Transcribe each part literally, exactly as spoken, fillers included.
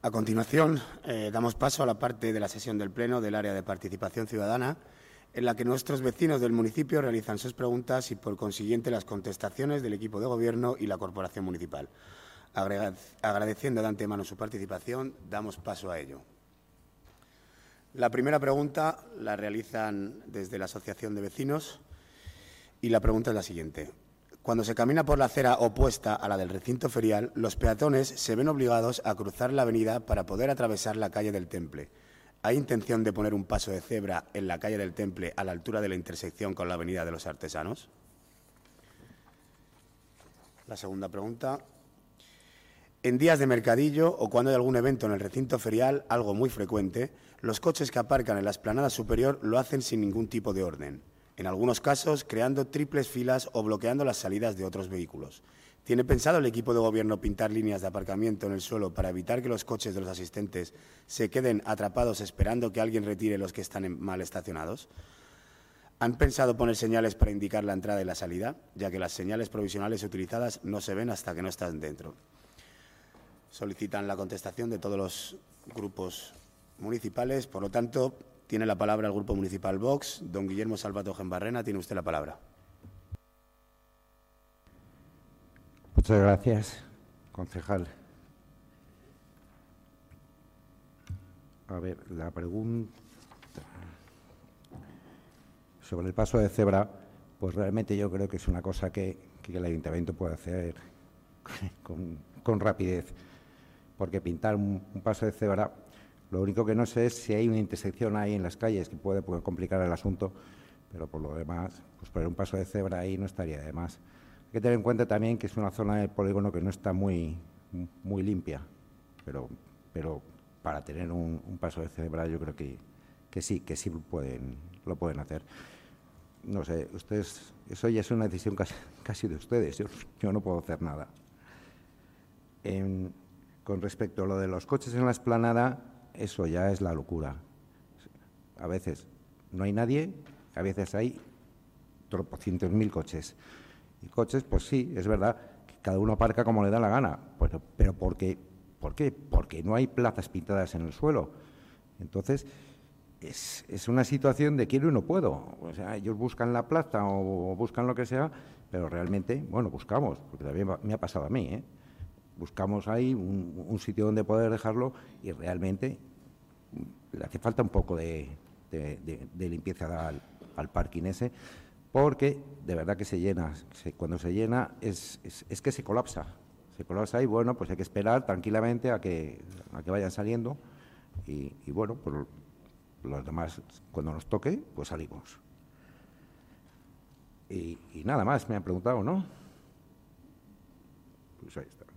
A continuación, eh, damos paso a la parte de la sesión del Pleno del área de participación ciudadana, en la que nuestros vecinos del municipio realizan sus preguntas y, por consiguiente, las contestaciones del equipo de Gobierno y la Corporación Municipal. Agradeciendo de antemano su participación, damos paso a ello. La primera pregunta la realizan desde la Asociación de Vecinos y la pregunta es la siguiente. Cuando se camina por la acera opuesta a la del recinto ferial, los peatones se ven obligados a cruzar la avenida para poder atravesar la calle del Temple. ¿Hay intención de poner un paso de cebra en la calle del Temple a la altura de la intersección con la avenida de los Artesanos? La segunda pregunta. En días de mercadillo o cuando hay algún evento en el recinto ferial, algo muy frecuente, los coches que aparcan en la explanada superior lo hacen sin ningún tipo de orden. En algunos casos, creando triples filas o bloqueando las salidas de otros vehículos. ¿Tiene pensado el equipo de Gobierno pintar líneas de aparcamiento en el suelo para evitar que los coches de los asistentes se queden atrapados esperando que alguien retire los que están mal estacionados? ¿Han pensado poner señales para indicar la entrada y la salida, ya que las señales provisionales utilizadas no se ven hasta que no están dentro? Solicitan la contestación de todos los grupos municipales. Por lo tanto, tiene la palabra el Grupo Municipal Vox. Don Guillermo Salvato Gembarrena, tiene usted la palabra. Muchas gracias, concejal. A ver, la pregunta sobre el paso de cebra, pues realmente yo creo que es una cosa que, que el Ayuntamiento puede hacer con, con rapidez, porque pintar un, un paso de cebra, lo único que no sé es si hay una intersección ahí en las calles que puede, puede complicar el asunto, pero por lo demás, pues poner un paso de cebra ahí no estaría de más. Hay que tener en cuenta también que es una zona del polígono que no está muy, muy limpia, pero, pero para tener un, un paso de cebra yo creo que, que sí, que sí pueden, lo pueden hacer. No sé, ustedes, eso ya es una decisión casi, casi de ustedes, yo, yo no puedo hacer nada. En, con respecto a lo de los coches en la explanada, eso ya es la locura. A veces no hay nadie, a veces hay tropocientos mil coches. Y coches, pues sí, es verdad, que cada uno aparca como le da la gana, pero, pero ¿por qué? ¿Por qué? Porque no hay plazas pintadas en el suelo. Entonces, es, es una situación de quiero y no puedo. O sea, ellos buscan la plaza o, o buscan lo que sea, pero realmente, bueno, buscamos, porque también me ha pasado a mí, ¿eh? Buscamos ahí un, un sitio donde poder dejarlo y realmente le hace falta un poco de, de, de, de limpieza al, al parking ese, porque de verdad que se llena. Se, cuando se llena es, es, es que se colapsa. Se colapsa y bueno, pues hay que esperar tranquilamente a que, a que vayan saliendo y, y bueno, pues los demás cuando nos toque, pues salimos. Y, y nada más, me han preguntado, ¿no? Pues ahí está.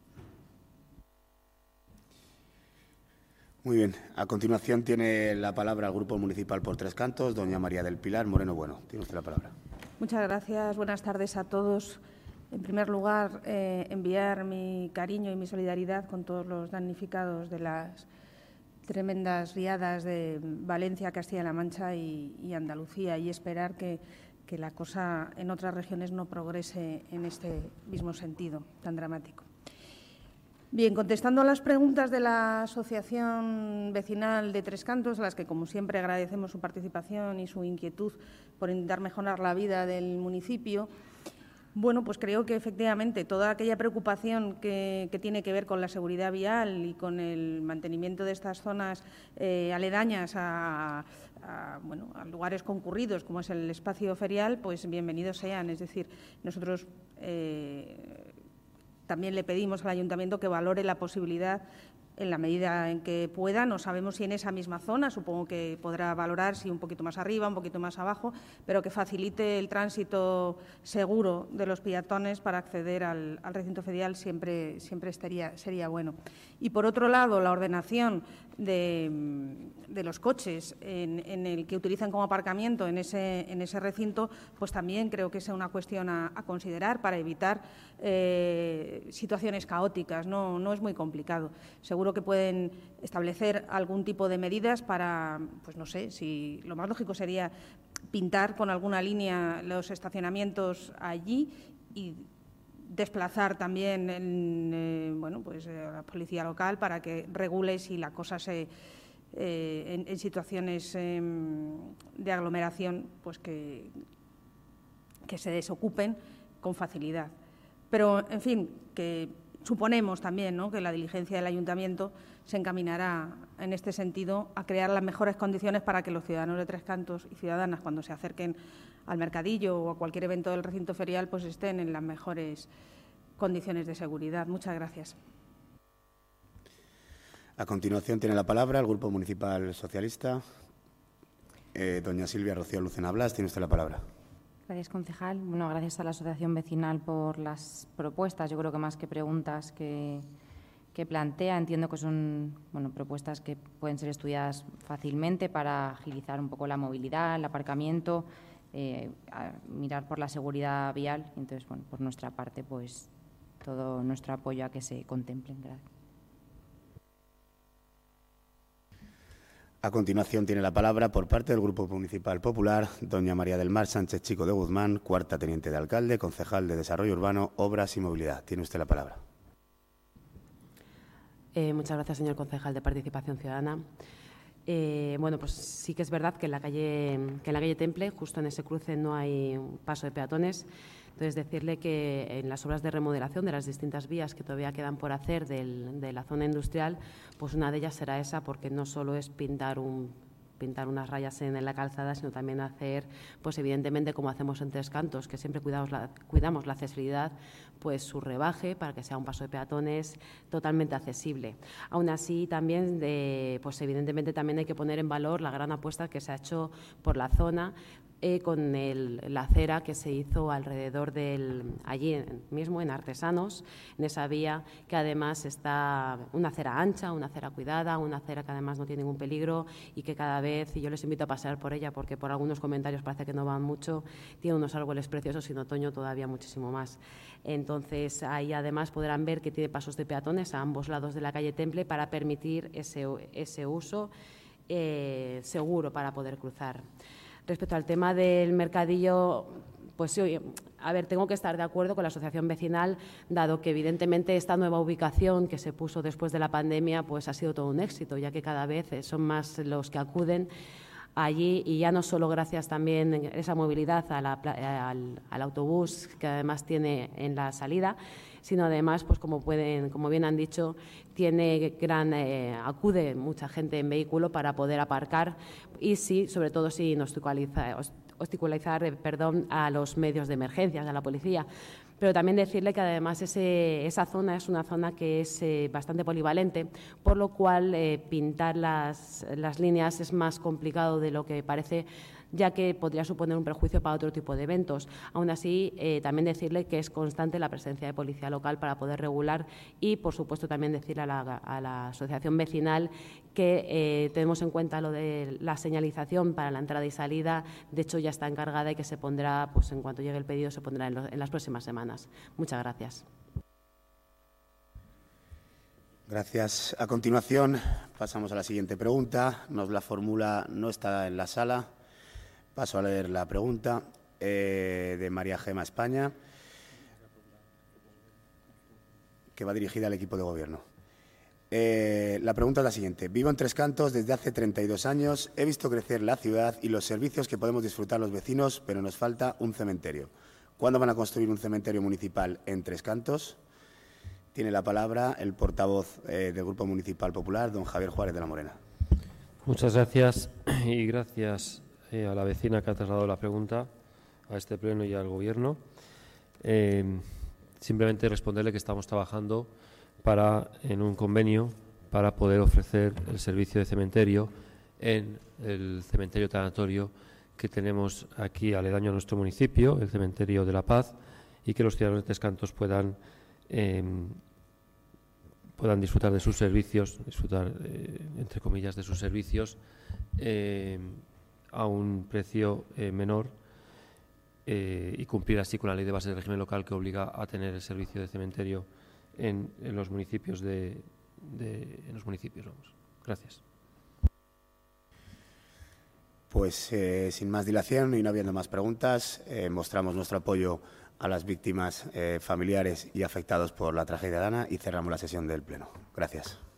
Muy bien. A continuación tiene la palabra el Grupo Municipal por Tres Cantos, doña María del Pilar Moreno Bueno. Tiene usted la palabra. Muchas gracias. Buenas tardes a todos. En primer lugar, eh, enviar mi cariño y mi solidaridad con todos los damnificados de las tremendas riadas de Valencia, Castilla-La Mancha y, y Andalucía y esperar que, que la cosa en otras regiones no progrese en este mismo sentido tan dramático. Bien, contestando a las preguntas de la Asociación Vecinal de Tres Cantos, a las que, como siempre, agradecemos su participación y su inquietud por intentar mejorar la vida del municipio, bueno, pues creo que efectivamente toda aquella preocupación que, que tiene que ver con la seguridad vial y con el mantenimiento de estas zonas eh, aledañas a, a, bueno, a lugares concurridos, como es el espacio ferial, pues bienvenidos sean. Es decir, nosotros Eh, también le pedimos al Ayuntamiento que valore la posibilidad, en la medida en que pueda, no sabemos si en esa misma zona, supongo que podrá valorar si un poquito más arriba, un poquito más abajo, pero que facilite el tránsito seguro de los peatones para acceder al, al recinto ferial siempre, siempre estaría, sería bueno. Y, por otro lado, la ordenación de, de los coches en, en el que utilizan como aparcamiento en ese, en ese recinto, pues también creo que es una cuestión a, a considerar para evitar eh, situaciones caóticas. No, no es muy complicado. Seguro que pueden establecer algún tipo de medidas para, pues no sé, si lo más lógico sería pintar con alguna línea los estacionamientos allí y desplazar también en, eh, bueno, pues, eh, a la policía local para que regule si la cosa se, eh, en, en situaciones eh, de aglomeración, pues que, que se desocupen con facilidad. Pero, en fin, que suponemos también, ¿no?, que la diligencia del Ayuntamiento se encaminará en este sentido a crear las mejores condiciones para que los ciudadanos de Tres Cantos y ciudadanas, cuando se acerquen al mercadillo o a cualquier evento del recinto ferial, pues estén en las mejores condiciones de seguridad. Muchas gracias. A continuación tiene la palabra el Grupo Municipal Socialista. Eh, doña Silvia Rocío Lucena Blas, tiene usted la palabra. Gracias, concejal. Bueno, gracias a la Asociación Vecinal por las propuestas. Yo creo que más que preguntas que, que plantea, entiendo que son bueno, propuestas que pueden ser estudiadas fácilmente para agilizar un poco la movilidad, el aparcamiento, eh, mirar por la seguridad vial. Entonces, bueno, por nuestra parte, pues todo nuestro apoyo a que se contemplen. Gracias. A continuación tiene la palabra, por parte del Grupo Municipal Popular, doña María del Mar Sánchez Chico de Guzmán, cuarta teniente de alcalde, concejal de Desarrollo Urbano, Obras y Movilidad. Tiene usted la palabra. Eh, muchas gracias, señor concejal de Participación Ciudadana. Eh, bueno, pues sí que es verdad que en la calle, que en la calle Temple, justo en ese cruce, no hay un paso de peatones. Entonces, decirle que en las obras de remodelación de las distintas vías que todavía quedan por hacer del, de la zona industrial, pues una de ellas será esa, porque no solo es pintar un pintar unas rayas en la calzada, sino también hacer, pues evidentemente, como hacemos en Tres Cantos, que siempre cuidamos la, cuidamos la accesibilidad, pues su rebaje para que sea un paso de peatones totalmente accesible. Aún así, también, de, pues evidentemente, también hay que poner en valor la gran apuesta que se ha hecho por la zona, Eh, con el, la acera que se hizo alrededor del, allí en, mismo en Artesanos, en esa vía que además está una acera ancha, una acera cuidada, una acera que además no tiene ningún peligro y que cada vez, y yo les invito a pasear por ella porque por algunos comentarios parece que no van mucho, tiene unos árboles preciosos y en otoño todavía muchísimo más. Entonces, ahí además podrán ver que tiene pasos de peatones a ambos lados de la calle Temple para permitir ese, ese uso eh, seguro para poder cruzar. Respecto al tema del mercadillo, pues sí, a ver, tengo que estar de acuerdo con la asociación vecinal, dado que evidentemente esta nueva ubicación que se puso después de la pandemia, pues ha sido todo un éxito, ya que cada vez son más los que acuden allí y ya no solo gracias también a esa movilidad a la, al, al autobús que además tiene en la salida, sino además, pues como pueden, como bien han dicho, tiene gran eh, acude mucha gente en vehículo para poder aparcar y sí, sobre todo sin obstaculizar, obstaculizar eh, perdón, a los medios de emergencia, a la policía. Pero también decirle que además ese, esa zona es una zona que es eh, bastante polivalente, por lo cual eh, pintar las, las líneas es más complicado de lo que parece, ya que podría suponer un perjuicio para otro tipo de eventos. Aún así, eh, también decirle que es constante la presencia de policía local para poder regular y, por supuesto, también decirle a la, a la asociación vecinal que eh, tenemos en cuenta lo de la señalización para la entrada y salida. De hecho, ya está encargada y que se pondrá, pues en cuanto llegue el pedido, se pondrá en, lo, en las próximas semanas. Muchas gracias. Gracias. A continuación, pasamos a la siguiente pregunta. Nos la formula, no está en la sala. Paso a leer la pregunta eh, de María Gema España, que va dirigida al equipo de gobierno. Eh, la pregunta es la siguiente. Vivo en Tres Cantos desde hace treinta y dos años. He visto crecer la ciudad y los servicios que podemos disfrutar los vecinos, pero nos falta un cementerio. ¿Cuándo van a construir un cementerio municipal en Tres Cantos? Tiene la palabra el portavoz eh, del Grupo Municipal Popular, don Javier Juárez de la Morena. Muchas gracias y gracias eh, a la vecina que ha trasladado la pregunta a este pleno y al Gobierno. Eh, simplemente responderle que estamos trabajando para, en un convenio para poder ofrecer el servicio de cementerio en el cementerio tanatorio que tenemos aquí aledaño a nuestro municipio, el Cementerio de la Paz, y que los ciudadanos de Tres Cantos puedan Eh, puedan disfrutar de sus servicios, disfrutar, eh, entre comillas, de sus servicios eh, a un precio eh, menor eh, y cumplir así con la ley de base del régimen local que obliga a tener el servicio de cementerio en, en los municipios de, de en los municipios. Vamos. Gracias. Pues eh, sin más dilación y no habiendo más preguntas, eh, mostramos nuestro apoyo a las víctimas eh, familiares y afectados por la tragedia de Dana y cerramos la sesión del Pleno. Gracias.